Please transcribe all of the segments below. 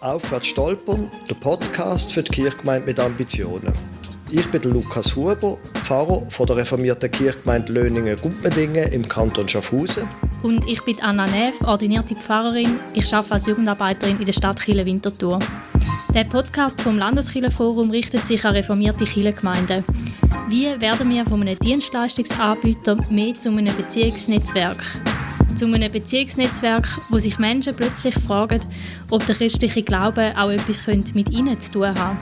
Aufwärts stolpern, der Podcast für die Kirchgemeinde mit Ambitionen. Ich bin Lukas Huber, Pfarrer von der reformierten Kirchgemeinde Löningen-Gumpendingen im Kanton Schaffhausen. Und ich bin Anna Neff, ordinierte Pfarrerin. Ich arbeite als Jugendarbeiterin in der Stadt Chile-Winterthur. Der Podcast vom Landeskirchenforum richtet sich an reformierte Kirchengemeinden. Wie werden wir von einem Dienstleistungsanbieter mehr zu einem Beziehungsnetzwerk? Zu einem Beziehungsnetzwerk, wo sich Menschen plötzlich fragen, ob der christliche Glaube auch etwas mit ihnen zu tun hat.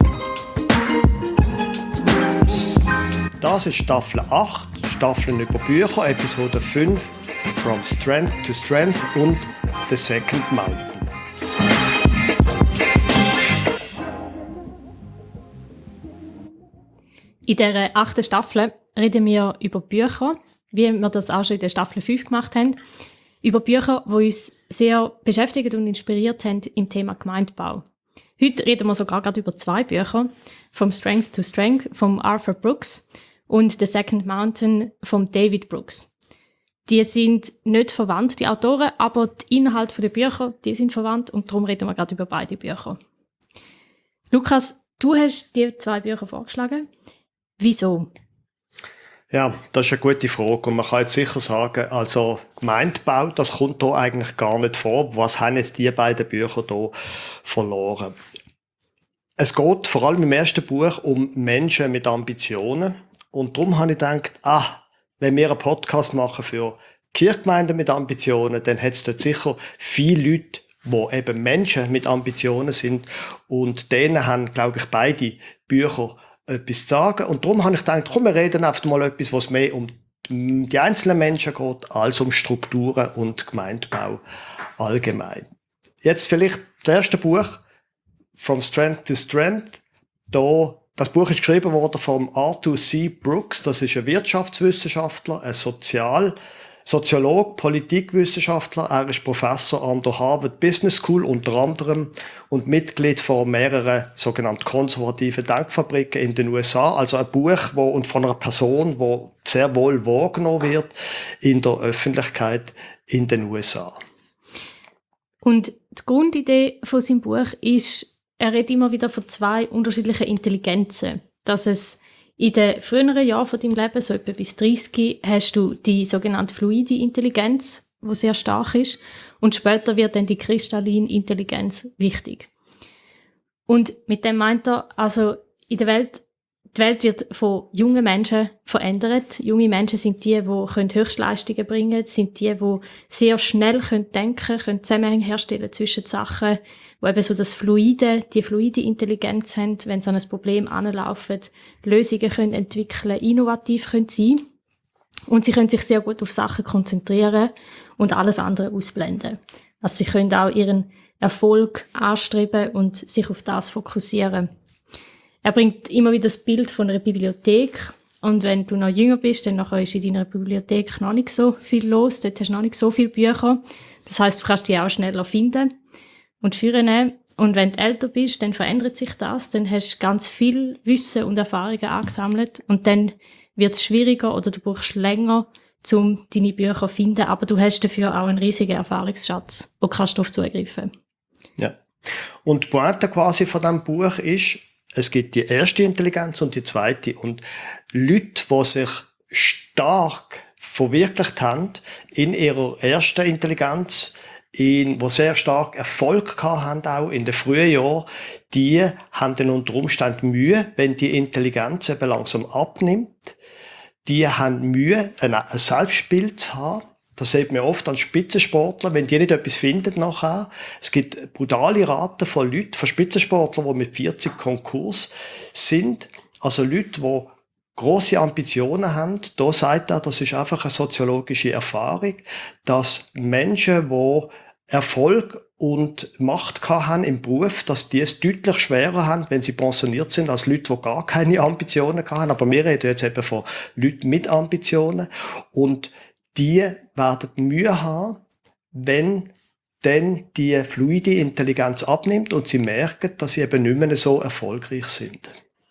Das ist Staffel 8, Staffeln über Bücher, Episode 5, From Strength to Strength und The Second Mountain. In dieser 8. Staffel reden wir über Bücher, wie wir das auch schon in der Staffel 5 gemacht haben, über Bücher, die uns sehr beschäftigt und inspiriert haben im Thema Gemeindebau. Heute reden wir sogar gerade über 2 Bücher, From Strength to Strength von Arthur Brooks und The Second Mountain von David Brooks. Die sind nicht verwandt, die Autoren, aber die Inhalte der Bücher, die sind verwandt und darum reden wir gerade über beide Bücher. Lukas, du hast die 2 Bücher vorgeschlagen. Wieso? Ja, das ist eine gute Frage und man kann jetzt sicher sagen, also Gemeindebau, das kommt hier eigentlich gar nicht vor. Was haben jetzt die beiden Bücher hier verloren? Es geht vor allem im ersten Buch um Menschen mit Ambitionen und darum habe ich gedacht, wenn wir einen Podcast machen für Kirchgemeinden mit Ambitionen, dann hat es dort sicher viele Leute, die eben Menschen mit Ambitionen sind und denen haben, glaube ich, beide Bücher etwas zu sagen. Und darum habe ich gedacht, komm, wir reden einfach mal etwas, was mehr um die einzelnen Menschen geht, als um Strukturen und Gemeindebau allgemein. Jetzt vielleicht das erste Buch, From Strength to Strength. Das Buch ist geschrieben worden von Arthur C. Brooks. Das ist ein Wirtschaftswissenschaftler, ein Soziologe, Politikwissenschaftler. Er ist Professor an der Harvard Business School unter anderem und Mitglied von mehreren sogenannten konservativen Denkfabriken in den USA. Also ein Buch, und von einer Person, die sehr wohl wahrgenommen wird in der Öffentlichkeit in den USA. Und die Grundidee von seinem Buch ist, er redet immer wieder von 2 unterschiedlichen Intelligenzen. Dass es in den früheren Jahren von deinem Leben, so etwa bis 30, hast du die sogenannte fluide Intelligenz, die sehr stark ist. Und später wird dann die kristalline Intelligenz wichtig. Und mit dem meint er, also in der Welt, die Welt wird von jungen Menschen verändert. Junge Menschen sind die Höchstleistungen bringen können, sind die sehr schnell denken können, Zusammenhänge herstellen zwischen Sachen, die eben so die fluide Intelligenz haben, wenn sie an ein Problem anlaufen, Lösungen können entwickeln, innovativ können sein. Und sie können sich sehr gut auf Sachen konzentrieren und alles andere ausblenden. Also sie können auch ihren Erfolg anstreben und sich auf das fokussieren. Er bringt immer wieder das Bild von einer Bibliothek. Und wenn du noch jünger bist, dann ist in deiner Bibliothek noch nicht so viel los. Dort hast du noch nicht so viele Bücher. Das heisst, du kannst die auch schneller finden und führen. Und wenn du älter bist, dann verändert sich das. Dann hast du ganz viel Wissen und Erfahrungen angesammelt. Und dann wird es schwieriger oder du brauchst länger, um deine Bücher zu finden. Aber du hast dafür auch einen riesigen Erfahrungsschatz, wo kannst du darauf zugreifen. Ja. Und die Pointe quasi von diesem Buch ist, es gibt die erste Intelligenz und die zweite. Und Leute, die sich stark verwirklicht haben in ihrer ersten Intelligenz, die sehr stark Erfolg hatten, auch in den frühen Jahren, die haben dann unter Umständen Mühe, wenn die Intelligenz eben langsam abnimmt. Die haben Mühe, ein Selbstbild zu haben. Das sieht man oft an Spitzensportlern, wenn die nicht etwas finden nachher. Es gibt brutale Raten von Leuten, von Spitzensportlern, die mit 40 Konkurs sind. Also Leute, die grosse Ambitionen haben. Da sagt er, das ist einfach eine soziologische Erfahrung, dass Menschen, die Erfolg und Macht haben im Beruf, dass die es deutlich schwerer haben, wenn sie pensioniert sind, als Leute, die gar keine Ambitionen haben. Aber wir reden jetzt eben von Leuten mit Ambitionen. Und die werden Mühe haben, wenn dann die fluide Intelligenz abnimmt und sie merken, dass sie eben nicht mehr so erfolgreich sind.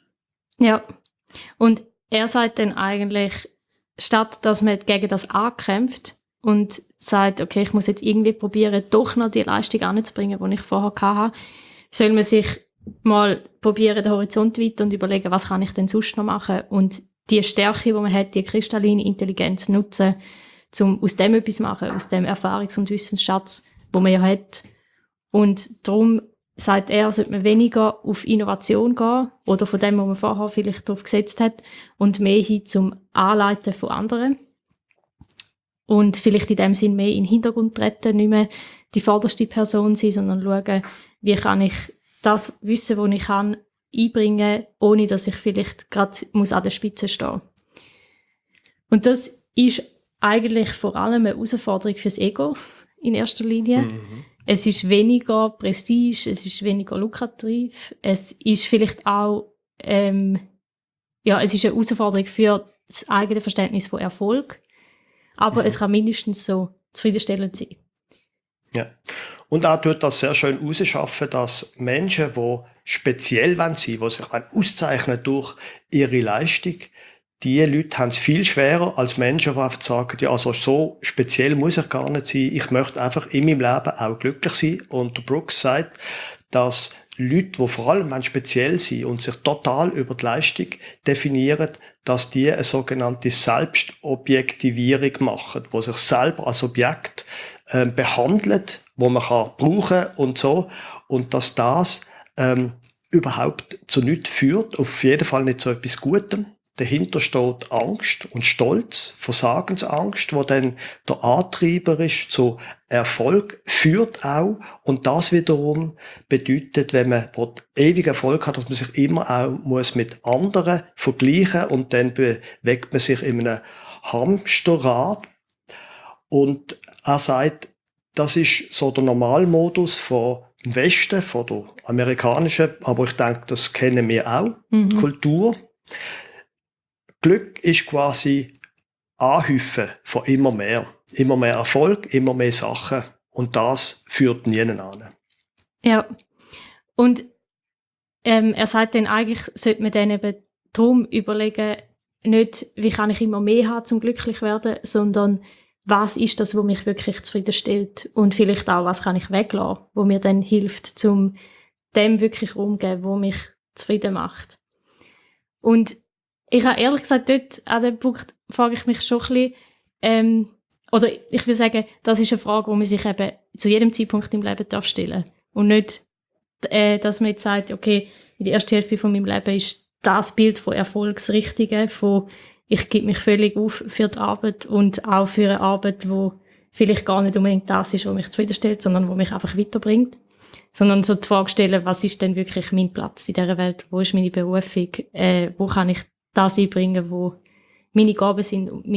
Ja, und er sagt dann eigentlich, statt dass man gegen das ankämpft und sagt, okay, ich muss jetzt irgendwie probieren, doch noch die Leistung anzubringen, die ich vorher hatte, soll man sich mal probieren, den Horizont weiter und überlegen, was kann ich denn sonst noch machen und die Stärke, die man hat, die kristalline Intelligenz nutzen, um aus dem etwas zu machen, aus dem Erfahrungs- und Wissensschatz, den man ja hat. Und darum sagt er, sollte man weniger auf Innovation gehen oder von dem, was man vorher vielleicht darauf gesetzt hat und mehr hin zum Anleiten von anderen. Und vielleicht in dem Sinn mehr in den Hintergrund treten, nicht mehr die vorderste Person sein, sondern schauen, wie kann ich das Wissen, das ich kann, einbringen, ohne dass ich vielleicht gerade an der Spitze stehen muss. Und das ist eigentlich vor allem eine Herausforderung fürs Ego in erster Linie. Mhm. Es ist weniger Prestige, es ist weniger lukrativ, es ist vielleicht auch es ist eine Herausforderung für das eigene Verständnis von Erfolg, aber es kann mindestens so zufriedenstellend sein. Ja. Und auch tut das sehr schön herausschaffen, dass Menschen, die speziell sein wollen, die sich auszeichnen durch ihre Leistung, die Leute haben es viel schwerer als Menschen, die einfach sagen, ja, also so speziell muss ich gar nicht sein, ich möchte einfach in meinem Leben auch glücklich sein. Und der Brooks sagt, dass Leute, die vor allem speziell sind und sich total über die Leistung definieren, dass die eine sogenannte Selbstobjektivierung machen, wo sich selber als Objekt behandelt, wo man kann brauchen und so, und dass das überhaupt zu nichts führt, auf jeden Fall nicht zu etwas Gutem. Dahinter steht Angst und Stolz, Versagensangst, wo dann der Antreiber ist zu Erfolg, führt auch. Und das wiederum bedeutet, wenn man ewig Erfolg hat, dass man sich immer auch muss mit anderen vergleichen und dann bewegt man sich in einem Hamsterrad. Und er sagt, das ist so der Normalmodus vom Westen, von der amerikanischen, aber ich denke, das kennen wir auch, Kultur. Glück ist quasi Anhäufen von immer mehr. Immer mehr Erfolg, immer mehr Sachen. Und das führt niemanden an. Ja. Und er sagt dann, eigentlich sollte man dann eben darum überlegen, nicht, wie kann ich immer mehr haben, um glücklich zu werden, sondern was ist das, was mich wirklich zufriedenstellt und vielleicht auch, was kann ich weglassen, wo mir dann hilft, um dem wirklich umzugehen, was mich zufrieden macht. Und ich habe ehrlich gesagt, dort an dem Punkt frage ich mich schon ein bisschen, oder ich will sagen, das ist eine Frage, die man sich eben zu jedem Zeitpunkt im Leben stellen darf. Und nicht, dass man jetzt sagt, okay, in der ersten Hälfte von meinem Leben ist das Bild von Erfolg das Richtige, von ich gebe mich völlig auf für die Arbeit und auch für eine Arbeit, die vielleicht gar nicht unbedingt das ist, was mich zufriedenstellt, sondern was mich einfach weiterbringt. Sondern so die Frage stellen, was ist denn wirklich mein Platz in dieser Welt? Wo ist meine Berufung? Wo kann ich das einbringen, wo meine Gaben sind und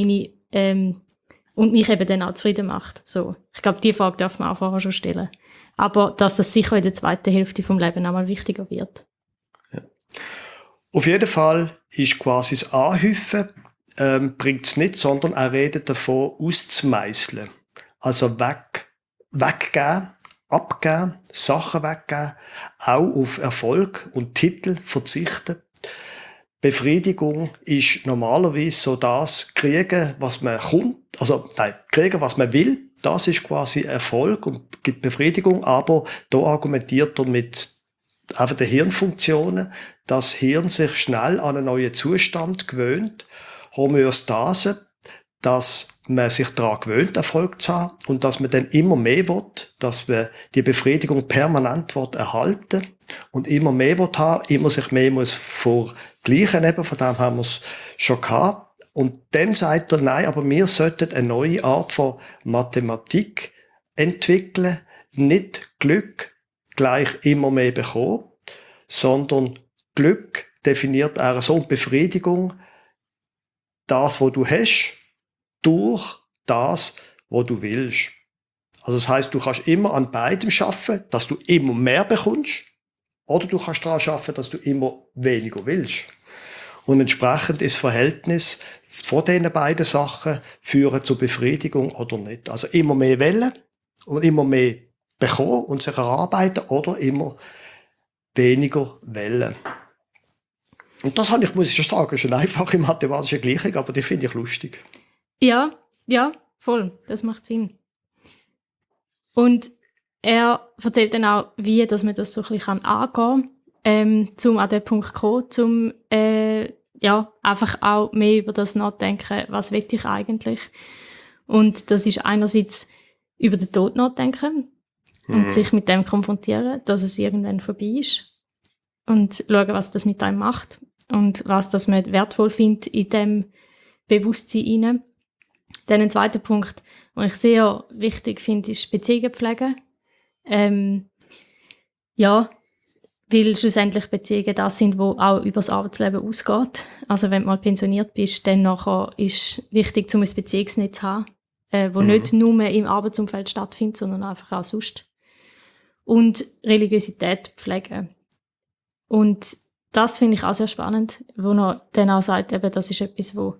und mich eben dann auch zufrieden macht. So. Ich glaube, diese Frage darf man auch vorher schon stellen. Aber dass das sicher in der zweiten Hälfte vom Leben auch mal wichtiger wird. Ja. Auf jeden Fall ist quasi das Anhäufen bringt es nicht, sondern er redet davon, auszumeißeln. Also weggeben, abgeben, Sachen weggeben, auch auf Erfolg und Titel verzichten. Befriedigung ist normalerweise so das kriegen, was man kriegen, was man will. Das ist quasi Erfolg und gibt Befriedigung, aber da argumentiert er mit einfach den Hirnfunktionen, dass das Hirn sich schnell an einen neuen Zustand gewöhnt, Homöostase, dass man sich daran gewöhnt, Erfolg zu haben und dass man dann immer mehr will, dass man die Befriedigung permanent erhalten und immer mehr will haben, immer sich mehr muss vergleichen, eben, von dem haben wir es schon gehabt. Und dann sagt er, nein, aber wir sollten eine neue Art von Mathematik entwickeln, nicht Glück gleich immer mehr bekommen, sondern Glück definiert er so, und Befriedigung, das, was du hast, durch das, was du willst. Also das heisst, du kannst immer an beidem arbeiten, dass du immer mehr bekommst, oder du kannst daran arbeiten, dass du immer weniger willst. Und entsprechend ist das Verhältnis von diesen beiden Sachen führen zur Befriedigung oder nicht. Also immer mehr wollen und immer mehr bekommen und sich erarbeiten oder immer weniger wollen. Und das muss ich schon sagen, ist eine einfache mathematische Gleichung, aber die finde ich lustig. Ja, voll. Das macht Sinn. Und er erzählt dann auch, wie dass man das so ein bisschen angehen kann, um an den Punkt zu kommen, einfach auch mehr über das nachdenken, was will ich eigentlich. Und das ist einerseits über den Tod nachdenken und sich mit dem konfrontieren, dass es irgendwann vorbei ist. Und schauen, was das mit einem macht und was das man wertvoll findet in dem Bewusstsein hinein. Dann ein zweiter Punkt, den ich sehr wichtig finde, ist Beziehungen pflegen. Weil schlussendlich Beziehungen das sind, die auch über das Arbeitsleben ausgeht. Also wenn du mal pensioniert bist, dann nachher ist wichtig, um ein Beziehungsnetz zu haben, wo nicht nur im Arbeitsumfeld stattfindet, sondern einfach auch sonst. Und Religiosität pflegen. Und das finde ich auch sehr spannend, wo er dann auch sagt, eben, das ist etwas, wo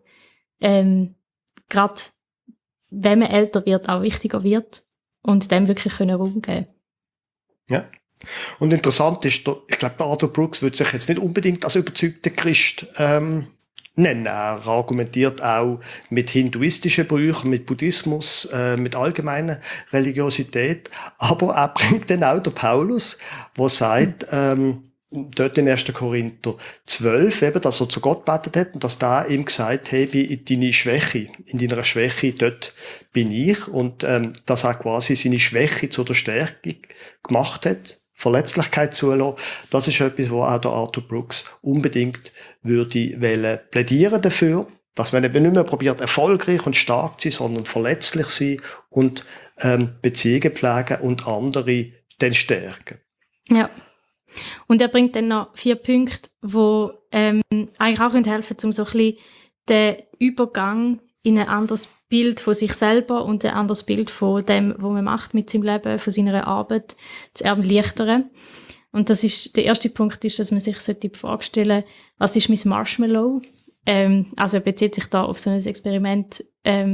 gerade wenn man älter wird, auch wichtiger wird und dem wirklich Raum geben. Ja. Und interessant ist, ich glaube, der Arthur Brooks würde sich jetzt nicht unbedingt als überzeugter Christ nennen. Er argumentiert auch mit hinduistischen Brüchen, mit Buddhismus, mit allgemeiner Religiosität. Aber er bringt dann auch der Paulus, der sagt, dort in 1. Korinther 12, eben, dass er zu Gott gebetet hat und dass der ihm gesagt hat, in deiner Schwäche, dort bin ich. Und dass er quasi seine Schwäche zu der Stärke gemacht hat, Verletzlichkeit zulassen. Das ist etwas, wo auch der Arthur Brooks unbedingt würde plädieren dafür, dass man eben nicht mehr probiert, erfolgreich und stark zu sein, sondern verletzlich sein und Beziehungen pflegen und andere dann stärken. Ja. Und er bringt dann noch 4 Punkte, die eigentlich auch helfen können, um so ein bisschen den Übergang in ein anderes Bild von sich selber und ein anderes Bild von dem, was man macht mit seinem Leben, von seiner Arbeit, zu erleichtern. Und das ist, der erste Punkt ist, dass man sich die Frage stellen sollte, was ist mein Marshmallow? Also er bezieht sich da auf so ein Experiment,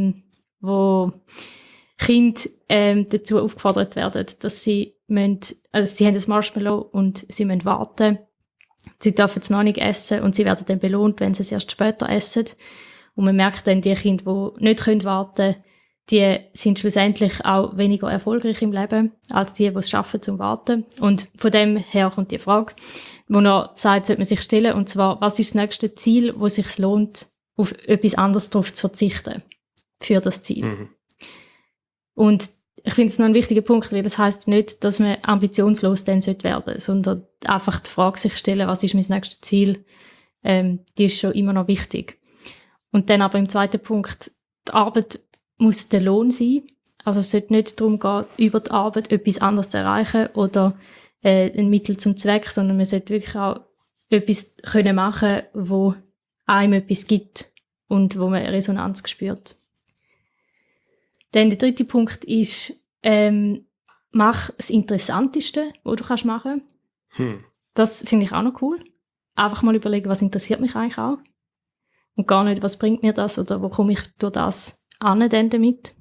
wo Kinder dazu aufgefordert werden, dass sie sie haben ein Marshmallow und sie müssen warten. Sie dürfen es noch nicht essen und sie werden dann belohnt, wenn sie es erst später essen. Und man merkt dann, die Kinder, die nicht warten können, die sind schlussendlich auch weniger erfolgreich im Leben, als die es schaffen zum Warten. Und von dem her kommt die Frage, wo er sagt, sollte man sich stellen, und zwar, was ist das nächste Ziel, wo es sich lohnt, auf etwas anderes drauf zu verzichten, für das Ziel. Und ich finde es noch ein wichtiger Punkt, weil das heisst nicht, dass man ambitionslos dann werden sollte, sondern einfach die Frage sich stellen, was ist mein nächstes Ziel, die ist schon immer noch wichtig. Und dann aber im zweiten Punkt, die Arbeit muss der Lohn sein. Also es sollte nicht darum gehen, über die Arbeit etwas anderes zu erreichen oder ein Mittel zum Zweck, sondern man sollte wirklich auch etwas machen können, wo einem etwas gibt und wo man Resonanz spürt. Dann der dritte Punkt ist, mach das Interessanteste, was du machen kannst. Das finde ich auch noch cool. Einfach mal überlegen, was interessiert mich eigentlich auch. Und gar nicht, was bringt mir das oder wo komme ich durch das an denn damit.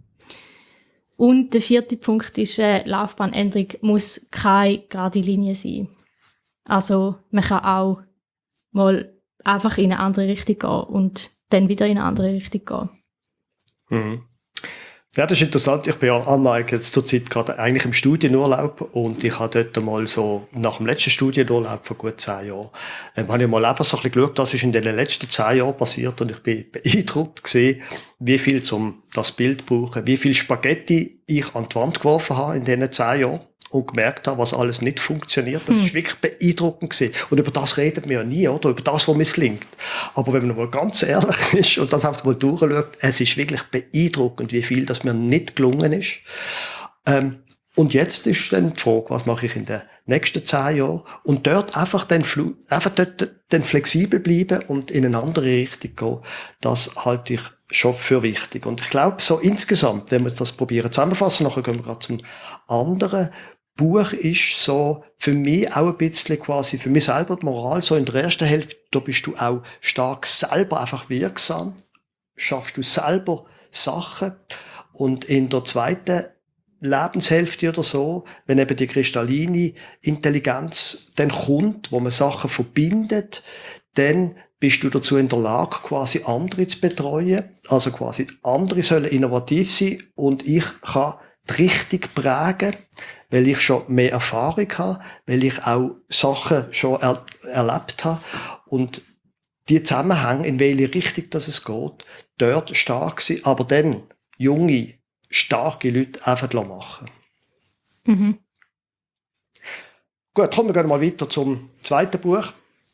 Und der vierte Punkt ist, Laufbahnänderung muss keine gerade Linie sein. Also man kann auch mal einfach in eine andere Richtung gehen und dann wieder in eine andere Richtung gehen. Ja, das ist interessant. Ich bin ja jetzt zur Zeit gerade eigentlich im Studienurlaub und ich habe dort mal so, nach dem letzten Studienurlaub vor gut 10 Jahren, habe ich mal einfach so ein bisschen geschaut, was ist in den letzten 10 Jahren passiert und ich bin beeindruckt gesehen, wie viel zum das Bild brauchen, wie viel Spaghetti ich an die Wand geworfen habe in diesen 10 Jahren und gemerkt habe, was alles nicht funktioniert. Das ist wirklich beeindruckend gewesen. Und über das redet man ja nie, oder? Über das, was misslingt. Aber wenn man mal ganz ehrlich ist und das einfach mal durchschaut, es ist wirklich beeindruckend, wie viel das mir nicht gelungen ist. Und jetzt ist dann die Frage, was mache ich in den nächsten 10 Jahren? Und dort einfach dann flexibel bleiben und in eine andere Richtung gehen, das halte ich schon für wichtig. Und ich glaube, so insgesamt, wenn wir das probieren zusammenfassen, nachher gehen wir gerade zum anderen. Buch ist so für mich auch ein bisschen quasi für mich selber die Moral. So in der ersten Hälfte, da bist du auch stark selber einfach wirksam. Schaffst du selber Sachen. Und in der zweiten Lebenshälfte oder so, wenn eben die kristalline Intelligenz dann kommt, wo man Sachen verbindet, dann bist du dazu in der Lage, quasi andere zu betreuen. Also quasi andere sollen innovativ sein und ich kann die Richtung prägen, weil ich schon mehr Erfahrung habe, weil ich auch Sachen schon erlebt habe und die Zusammenhänge, in welche Richtung das es geht, dort stark sind, aber dann junge, starke Leute einfach machen. Mhm. Gut, kommen wir mal weiter zum zweiten Buch.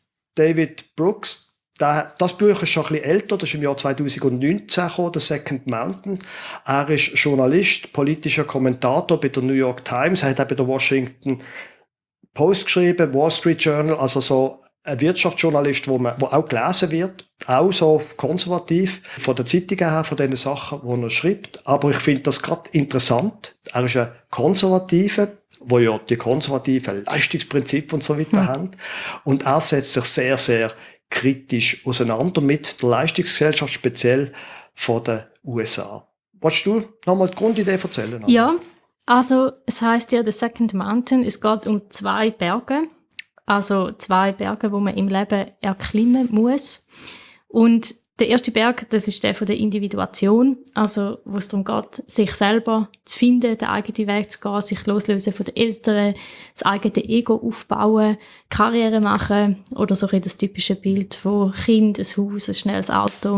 David Brooks. Das Buch ist schon ein bisschen älter, das ist im Jahr 2019 gekommen, The Second Mountain. Er ist Journalist, politischer Kommentator bei der New York Times, er hat auch bei der Washington Post geschrieben, Wall Street Journal, also so ein Wirtschaftsjournalist, wo auch gelesen wird, auch so konservativ, von den Zeitungen her, von den Sachen, die er schreibt. Aber ich finde das gerade interessant. Er ist ein Konservativer, wo ja die konservativen Leistungsprinzipien und so weiter haben. Und er setzt sich sehr, sehr kritisch auseinander mit der Leistungsgesellschaft, speziell von den USA. Wolltest du nochmal die Grundidee erzählen? Anna? Ja, also es heisst ja The Second Mountain, es geht um 2 Berge, also 2 Berge, wo man im Leben erklimmen muss. Und der erste Berg, das ist der von der Individuation, also wo es darum geht, sich selber zu finden, den eigenen Weg zu gehen, sich loslösen von den Eltern, das eigene Ego aufbauen, Karriere machen oder so ein das typische Bild von Kind, ein Haus, ein schnelles Auto.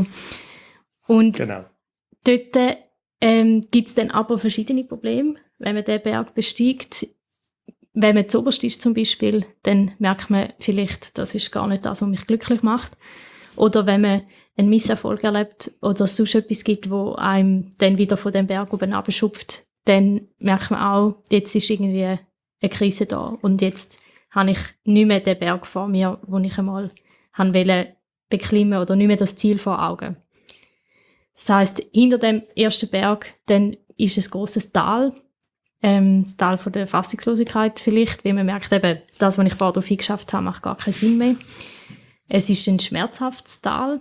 Und Genau. dort gibt es dann aber verschiedene Probleme, wenn man den Berg besteigt. Wenn man zuoberst ist zum Beispiel, dann merkt man vielleicht, das ist gar nicht das, was mich glücklich macht. Oder wenn man einen Misserfolg erlebt oder es sonst etwas gibt, wo einem dann wieder von dem Berg oben abschupft, dann merkt man auch, jetzt ist irgendwie eine Krise da und jetzt habe ich nicht mehr den Berg vor mir, den ich einmal wollte beklimmen oder nicht mehr das Ziel vor Augen. Das heisst, hinter dem ersten Berg dann ist ein grosses Tal, das Tal von der Fassungslosigkeit vielleicht, weil man merkt eben, das, was ich vorher drauf hingeschafft habe, macht gar keinen Sinn mehr. Es ist ein schmerzhaftes Tal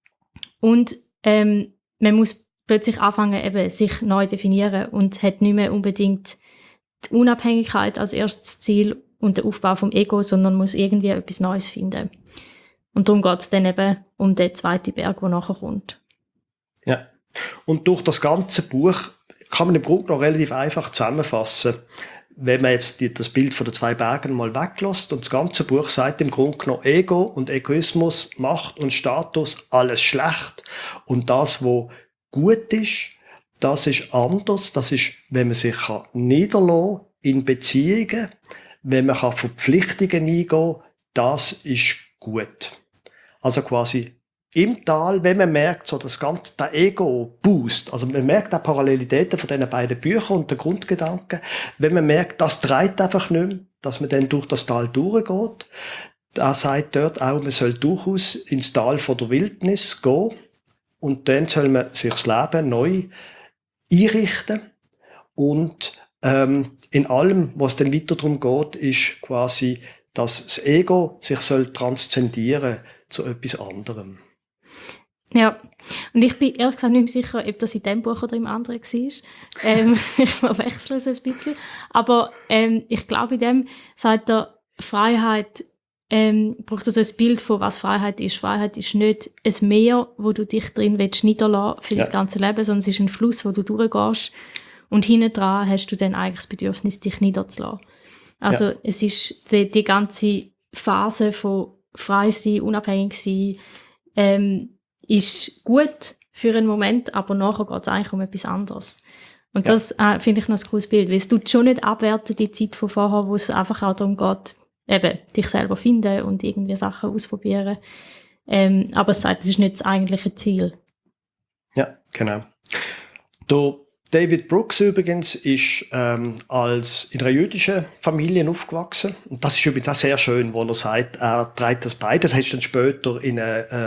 und man muss plötzlich anfangen, eben sich neu definieren und hat nicht mehr unbedingt die Unabhängigkeit als erstes Ziel und den Aufbau vom Ego, sondern muss irgendwie etwas Neues finden. Und darum geht es dann eben um den zweiten Berg, der nachher kommt. Ja. Und durch das ganze Buch kann man im Grunde noch relativ einfach zusammenfassen, wenn man jetzt das Bild von den 2 Bergen mal weglässt und das ganze Buch sagt im Grunde genommen Ego und Egoismus, Macht und Status, alles schlecht. Und das, was gut ist, das ist anders. Das ist, wenn man sich niederlassen kann in Beziehungen, wenn man Verpflichtungen eingehen kann, das ist gut. Also quasi im Tal, wenn man merkt, so das ganze, der Ego-Boost, also man merkt auch Parallelitäten von diesen beiden Büchern und den Grundgedanken, wenn man merkt, das treibt einfach nicht mehr, dass man dann durch das Tal durchgeht. Er sagt dort auch, man soll durchaus ins Tal von der Wildnis gehen und dann soll man sich das Leben neu einrichten und in allem, was dann weiter darum geht, ist quasi, dass das Ego sich soll transzendieren zu etwas anderem. Ja, und ich bin ehrlich gesagt nicht mehr sicher, ob das in diesem Buch oder im anderen war. Ich verwechsle es ein bisschen. Aber ich glaube, in dem sagt er, Freiheit braucht also ein Bild von, was Freiheit ist. Freiheit ist nicht ein Meer, wo du dich drin niederlassen willst für das ganze Leben, sondern es ist ein Fluss, wo du durchgehst. Und hinten dran hast du dann eigentlich das Bedürfnis, dich niederzulassen. Also es ist die ganze Phase von frei sein, unabhängig sein, ist gut für einen Moment, aber nachher geht es eigentlich um etwas anderes. Und das finde ich noch ein cooles Bild, weil es tut schon nicht abwerten, die Zeit von vorher, wo es einfach auch darum geht, eben dich selber finden und irgendwie Sachen ausprobieren. Aber es sagt, es ist nicht das eigentliche Ziel. Ja, genau. Der David Brooks übrigens ist als in einer jüdischen Familie aufgewachsen. Und das ist übrigens auch sehr schön, wo er sagt, er trägt das beides. Er ist dann später in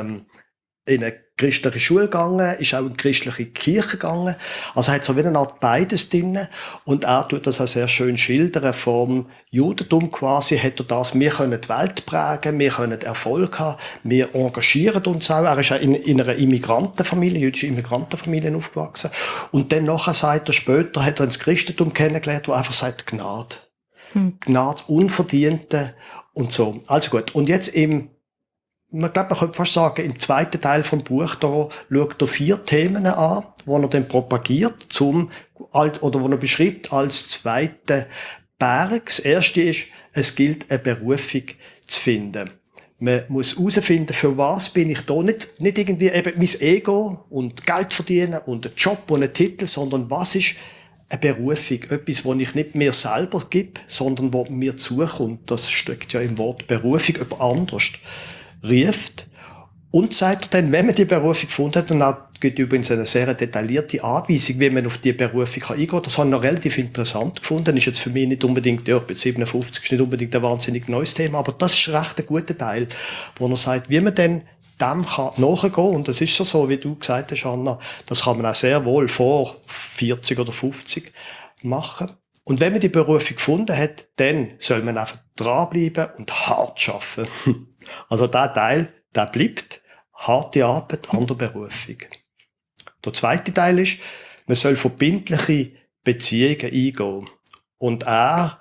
eine christliche Schule gegangen, ist auch in christliche Kirche gegangen. Also er hat so wie eine Art beides drin. Und er tut das auch sehr schön schildern. Vom Judentum quasi hat er das, wir können die Welt prägen, wir können Erfolg haben, wir engagieren uns auch. Er ist auch in einer Immigrantenfamilie, jüdischen Immigrantenfamilie aufgewachsen. Und dann nachher sagt er, später hat er das Christentum kennengelernt, wo einfach sagt, Gnade. Gnade, Unverdiente und so. Also gut. Und jetzt im man könnte fast sagen, im zweiten Teil vom Buch, da schaut er 4 Themen an, die er dann propagiert, oder wo er beschreibt als zweiten Berg. Das erste ist, es gilt, eine Berufung zu finden. Man muss herausfinden, für was bin ich da. Nicht irgendwie eben mein Ego und Geld verdienen und einen Job und einen Titel, sondern was ist eine Berufung? Etwas, was ich nicht mir selber gebe, sondern was mir zukommt. Das steckt ja im Wort Berufung, jemand anders ruft. Und sagt dann, wenn man die Berufung gefunden hat, und auch gibt übrigens eine sehr detaillierte Anweisung, wie man auf die Berufung eingehen kann. Das habe ich noch relativ interessant gefunden. Ist jetzt für mich nicht unbedingt, ja, bei 57 ist nicht unbedingt ein wahnsinnig neues Thema, aber das ist recht ein guter Teil, wo er sagt, wie man dann dem kann nachgehen kann. Und das ist so, wie du gesagt hast, Anna, das kann man auch sehr wohl vor 40 oder 50 machen. Und wenn man die Berufung gefunden hat, dann soll man einfach dranbleiben und hart arbeiten. Also der Teil, der bleibt. Harte Arbeit an der Berufung. Der zweite Teil ist, man soll verbindliche Beziehungen eingehen. Und er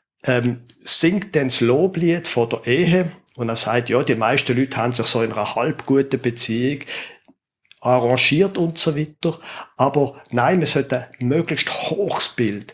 singt dann das Loblied von der Ehe und er sagt, ja, die meisten Leute haben sich so in einer halb guten Beziehung arrangiert und so weiter. Aber nein, man sollte ein möglichst hohes Bild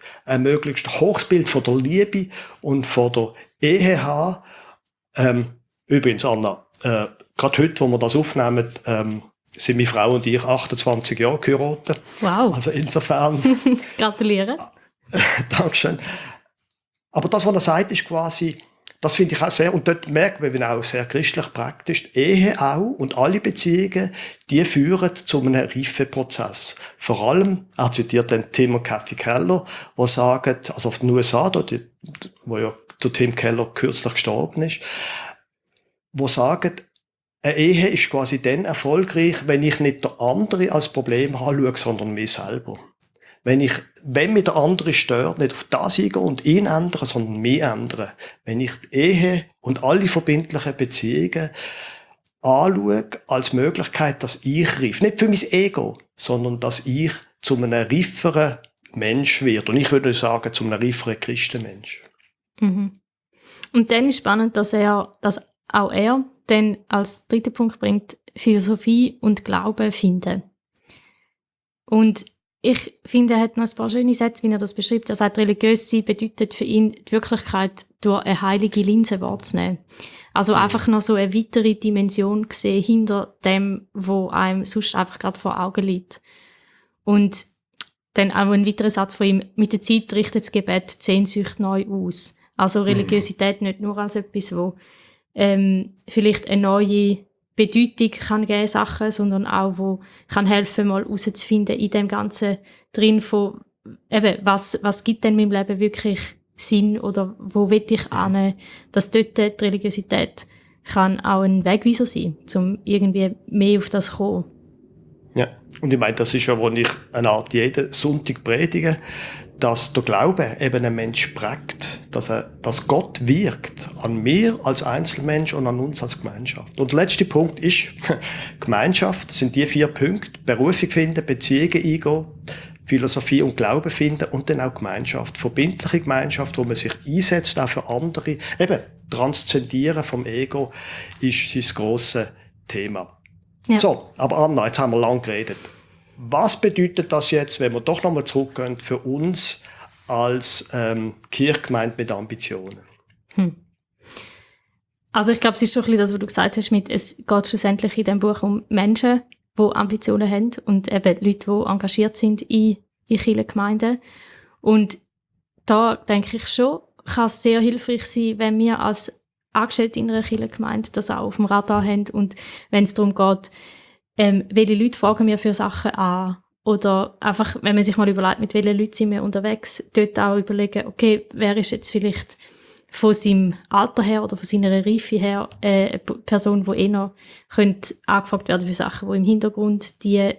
von der Liebe und von der Ehe haben. Übrigens, Anna, gerade heute, wo wir das aufnehmen, sind meine Frau und ich 28 Jahre geheiratet. Wow. Also insofern. Gratuliere. Dankeschön. Aber das, was er sagt, ist quasi, das finde ich auch sehr, und dort merkt man, wie auch sehr christlich praktisch, die Ehe auch und alle Beziehungen, die führen zu einem Reifeprozess. Vor allem, er zitiert den Tim und Kathy Keller, die sagen, also auf den USA, wo ja der Tim Keller kürzlich gestorben ist, wo sagen, eine Ehe ist quasi dann erfolgreich, wenn ich nicht der andere als Problem anschaue, sondern mich selber. Wenn mich der andere stört, nicht auf das eingehen und ihn ändern, sondern mich ändern. Wenn ich die Ehe und alle verbindlichen Beziehungen anschaue als Möglichkeit, dass ich reif, nicht für mein Ego, sondern dass ich zu einem reiferen Mensch werde. Und ich würde sagen, zu einem reiferen Christenmensch. Mhm. Und dann ist spannend, dass auch er dann als dritten Punkt bringt, Philosophie und Glauben finden. Und ich finde, er hat noch ein paar schöne Sätze, wie er das beschreibt. Er sagt, religiös sein bedeutet für ihn, die Wirklichkeit durch eine heilige Linse wahrzunehmen. Also einfach noch so eine weitere Dimension gesehen hinter dem, wo einem sonst einfach gerade vor Augen liegt. Und dann auch ein weiterer Satz von ihm, mit der Zeit richtet das Gebet die Sehnsucht neu aus. Also Religiosität nicht nur als etwas, wo vielleicht eine neue Bedeutung kann geben Sachen, sondern auch, wo kann helfen, mal herauszufinden in dem Ganzen drin von, eben, was gibt denn meinem Leben wirklich Sinn oder wo will ich hin, dass dort die Religiosität kann auch ein Wegweiser sein, um irgendwie mehr auf das zu kommen. Ja, und ich meine, das ist ja, wo ich eine Art jeden Sonntag predige, dass der Glaube eben einen Mensch prägt, dass Gott wirkt an mir als Einzelmensch und an uns als Gemeinschaft. Und der letzte Punkt ist Gemeinschaft. Das sind die 4 Punkte. Berufung finden, Beziehungen eingehen, Philosophie und Glauben finden und dann auch Gemeinschaft. Verbindliche Gemeinschaft, wo man sich einsetzt, auch für andere. Eben, Transzendieren vom Ego ist sein grosses Thema. Ja. So, aber Anna, jetzt haben wir lang geredet. Was bedeutet das jetzt, wenn wir doch nochmal zurückgehen, für uns als Kirchgemeinde mit Ambitionen? Also ich glaube, es ist schon ein bisschen das, was du gesagt hast, es geht schlussendlich in diesem Buch um Menschen, die Ambitionen haben und eben Leute, die engagiert sind in Kirchengemeinden. Und da denke ich schon, kann es sehr hilfreich sein, wenn wir als Angestellte in einer Kirchengemeinde das auch auf dem Radar haben und wenn es darum geht, welche Leute fragen wir für Sachen an oder einfach, wenn man sich mal überlegt, mit welchen Leuten sind wir unterwegs, dort auch überlegen, okay, wer ist jetzt vielleicht von seinem Alter her oder von seiner Reife her eine Person, die eher könnte angefragt werden für Sachen, wo im Hintergrund die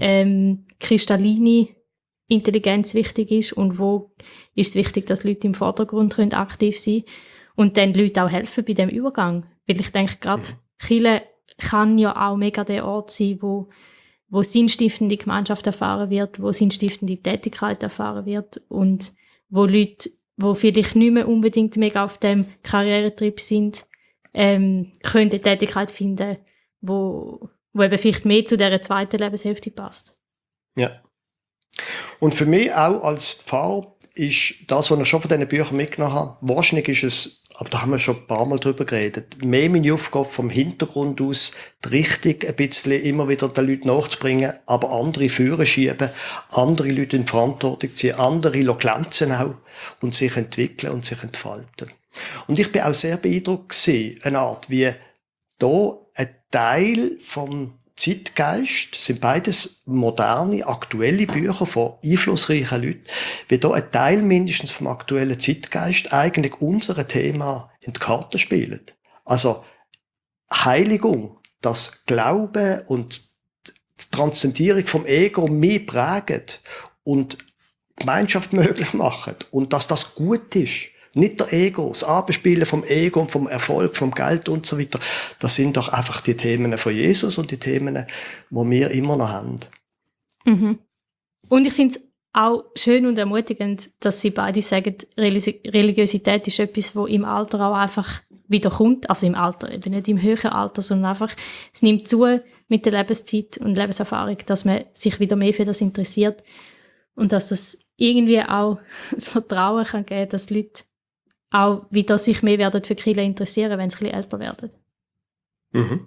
kristalline Intelligenz wichtig ist und wo ist es wichtig, dass Leute im Vordergrund können aktiv sein und dann Leute auch helfen bei dem Übergang. Weil ich denke, gerade Kirche kann ja auch mega der Ort sein, wo sinnstiftende Gemeinschaft erfahren wird, wo sinnstiftende Tätigkeit erfahren wird und wo Leute, die vielleicht nicht mehr unbedingt mega auf dem Karrieretrip sind, können eine Tätigkeit finden, wo eben vielleicht mehr zu dieser zweiten Lebenshälfte passt. Ja. Und für mich auch als Pfarrer ist das, was ich schon von diesen Büchern mitgenommen habe, wahrscheinlich ist es, aber da haben wir schon ein paar Mal drüber geredet, mehr meine Aufgabe vom Hintergrund aus, die Richtung ein bisschen immer wieder den Leuten nachzubringen, aber andere führen schieben, andere Leute in Verantwortung ziehen, andere glänzen auch und sich entwickeln und sich entfalten. Und ich bin auch sehr beeindruckt gewesen, eine Art, wie da ein Teil vom Zeitgeist, sind beides moderne, aktuelle Bücher von einflussreichen Leuten, wie da ein Teil mindestens vom aktuellen Zeitgeist eigentlich unser Thema in die Karten spielt. Also Heiligung, das Glauben und die Transzendierung vom Ego mehr prägen und Gemeinschaft möglich machen und dass das gut ist. Nicht der Ego, das Abspielen vom Ego und vom Erfolg, vom Geld und so weiter. Das sind doch einfach die Themen von Jesus und die Themen, die wir immer noch haben. Mhm. Und ich finde es auch schön und ermutigend, dass sie beide sagen, Religiosität ist etwas, das im Alter auch einfach wieder kommt. Also im Alter, eben nicht im höheren Alter, sondern einfach, es nimmt zu mit der Lebenszeit und Lebenserfahrung, dass man sich wieder mehr für das interessiert und dass es irgendwie auch das Vertrauen kann geben, dass Leute auch wieder sich mehr werden für Kirche interessieren, wenn sie ein bisschen älter werden. Mhm.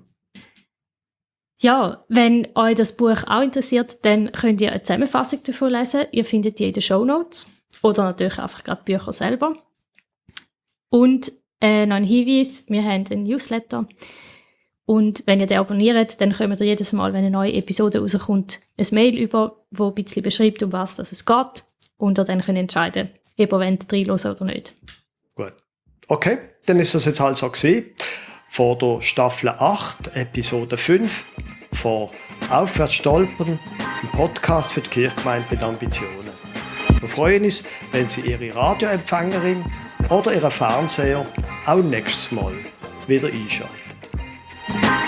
Ja, wenn euch das Buch auch interessiert, dann könnt ihr eine Zusammenfassung davon lesen. Ihr findet die in den Shownotes oder natürlich einfach gerade die Bücher selber. Und noch ein Hinweis, wir haben einen Newsletter. Und wenn ihr den abonniert, dann kommt ihr jedes Mal, wenn eine neue Episode rauskommt, ein Mail über, wo ein bisschen beschreibt, um was es geht. Und ihr dann könnt entscheiden, ob ihr reinhören oder nicht. Gut. Okay, dann ist das jetzt halt so gewesen. Von der Staffel 8, Episode 5, von Aufwärts stolpern, ein Podcast für die Kirchgemeinde mit Ambitionen. Wir freuen uns, wenn Sie Ihre Radioempfängerin oder Ihren Fernseher auch nächstes Mal wieder einschalten.